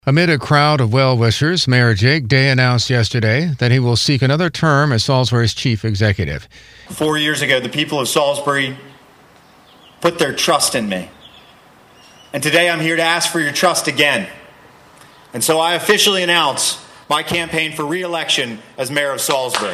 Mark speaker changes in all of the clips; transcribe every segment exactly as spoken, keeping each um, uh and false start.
Speaker 1: Amid a crowd of well-wishers, Mayor Jake Day announced yesterday that he will seek another term as Salisbury's chief executive.
Speaker 2: Four years ago, the people of Salisbury put their trust in me. And today I'm here to ask for your trust again. And so I officially announce my campaign for re-election as mayor of Salisbury.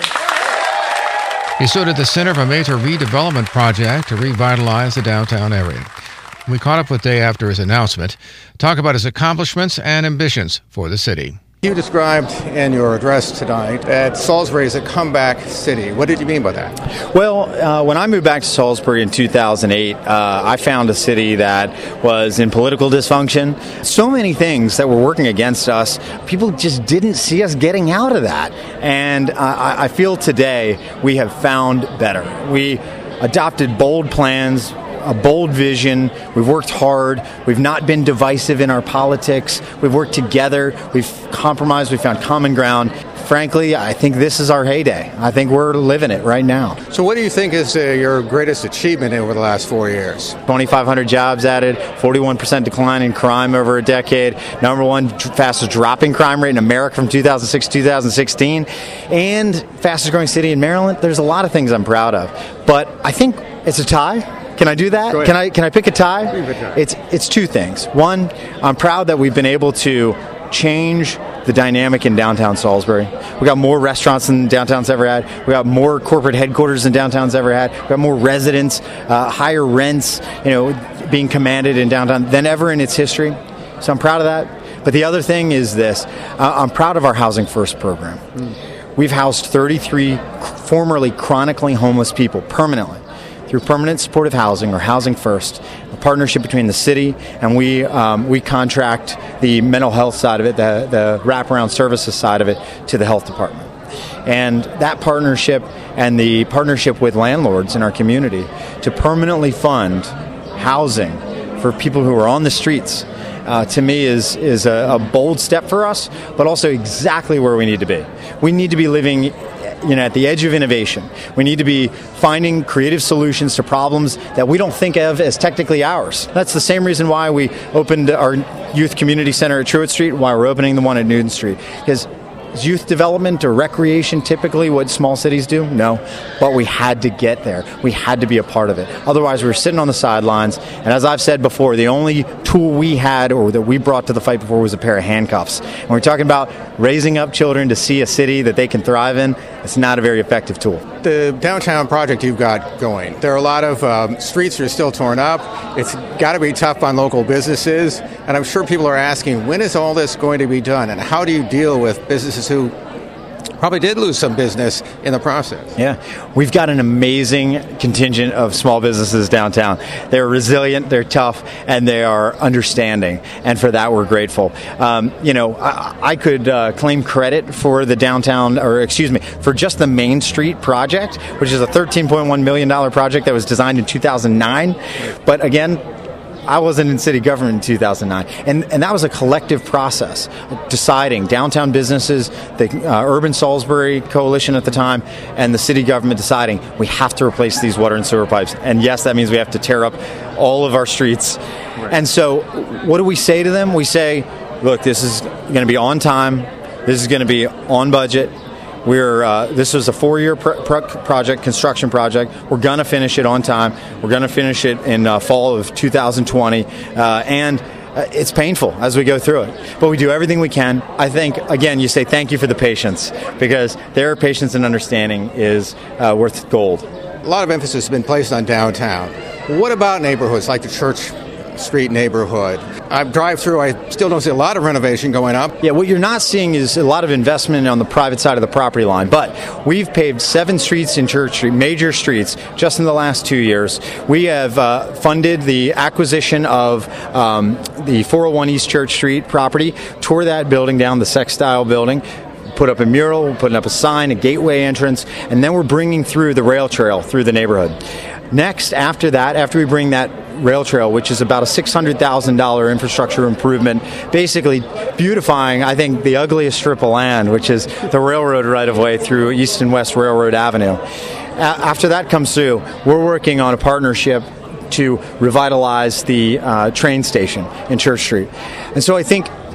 Speaker 1: He stood at the center of a major redevelopment project to revitalize the downtown area. We caught up with Day after his announcement, talk about his accomplishments and ambitions for the city.
Speaker 3: You described in your address tonight that Salisbury is a comeback city. What did you mean by that?
Speaker 2: Well, uh, when I moved back to Salisbury in two thousand eight, uh, I found a city that was in political dysfunction. So many things that were working against us, people just didn't see us getting out of that. And uh, I feel today we have found better. We adopted bold plans, a bold vision. We've worked hard. We've not been divisive in our politics. We've worked together. We've compromised. We've found common ground. Frankly, I think this is our heyday. I think we're living it right now.
Speaker 3: So what do you think is uh, your greatest achievement over the last four years?
Speaker 2: twenty-five hundred jobs added, forty-one percent decline in crime over a decade, number one fastest dropping crime rate in America from two thousand six to two thousand sixteen, and fastest growing city in Maryland. There's a lot of things I'm proud of. But I think it's a tie. Can I do that? Can I can I pick a tie? It's it's two things. One, I'm proud that we've been able to change the dynamic in downtown Salisbury. We got more restaurants than downtown's ever had. We got more corporate headquarters than downtown's ever had. We got more residents, uh, higher rents, you know, being commanded in downtown than ever in its history. So I'm proud of that. But the other thing is this: uh, I'm proud of our Housing First program. Mm. We've housed thirty-three formerly chronically homeless people permanently through permanent supportive housing, or Housing First, a partnership between the city and we um, we contract the mental health side of it, the, the wraparound services side of it, to the health department. And that partnership and the partnership with landlords in our community to permanently fund housing for people who are on the streets, Uh, to me is is a, a bold step for us, but also exactly where we need to be. We need to be living, you know, at the edge of innovation. We need to be finding creative solutions to problems that we don't think of as technically ours. That's the same reason why we opened our youth community center at Truett Street, why we're opening the one at Newton Street. Because is youth development or recreation typically what small cities do? No. But we had to get there. We had to be a part of it. Otherwise, we were sitting on the sidelines. And as I've said before, the only tool we had or that we brought to the fight before was a pair of handcuffs. And we're talking about raising up children to see a city that they can thrive in. It's not a very effective tool.
Speaker 3: The downtown project you've got going, there are a lot of um, streets that are still torn up. It's got to be tough on local businesses. And I'm sure people are asking, when is all this going to be done? And how do you deal with businesses who probably did lose some business in the process?
Speaker 2: Yeah, we've got an amazing contingent of small businesses downtown. They're resilient, they're tough, and they are understanding. And for that, we're grateful. Um, you know, I, I could uh, claim credit for the downtown, or excuse me, for just the Main Street project, which is a thirteen point one million dollars project that was designed in two thousand nine. But again, I wasn't in city government in two thousand nine, and and that was a collective process, deciding downtown businesses, the uh, Urban Salisbury Coalition at the time, and the city government deciding we have to replace these water and sewer pipes. And yes, that means we have to tear up all of our streets. Right. And so what do we say to them? We say, look, this is going to be on time. This is going to be on budget. We're uh, this was a four-year pro- pro- project, construction project. We're going to finish it on time. We're going to finish it in uh, fall of two thousand twenty, uh, and uh, it's painful as we go through it. But we do everything we can. I think, again, you say thank you for the patience, because their patience and understanding is uh, worth gold.
Speaker 3: A lot of emphasis has been placed on downtown. What about neighborhoods like the Church Street neighborhood? I drive through, I still don't see a lot of renovation going up.
Speaker 2: Yeah, what you're not seeing is a lot of investment on the private side of the property line, but we've paved seven streets in Church Street, major streets, just in the last two years. We have uh, funded the acquisition of um, the four oh one East Church Street property, tore that building down, the Sextile building, put up a mural, we're putting up a sign, a gateway entrance, and then we're bringing through the rail trail through the neighborhood. Next, after that, after we bring that rail trail, which is about a six hundred thousand dollars infrastructure improvement, basically beautifying, I think, the ugliest strip of land, which is the railroad right-of-way through East and West Railroad Avenue. A- after that comes through, we're working on a partnership to revitalize the uh, train station in Church Street. And so I think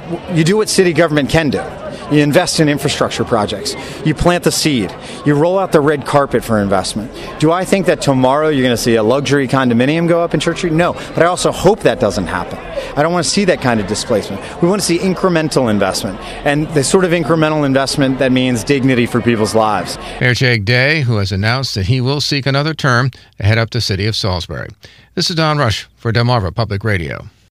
Speaker 2: you do what city government can do. You invest in infrastructure projects. You plant the seed. You roll out the red carpet for investment. Do I think that tomorrow you're going to see a luxury condominium go up in Church Street? No, but I also hope that doesn't happen. I don't want to see that kind of displacement. We want to see incremental investment, and the sort of incremental investment that means dignity for people's lives.
Speaker 1: Mayor Jake Day, who has announced that he will seek another term to head up the city of Salisbury. This is Don Rush for Delmarva Public Radio.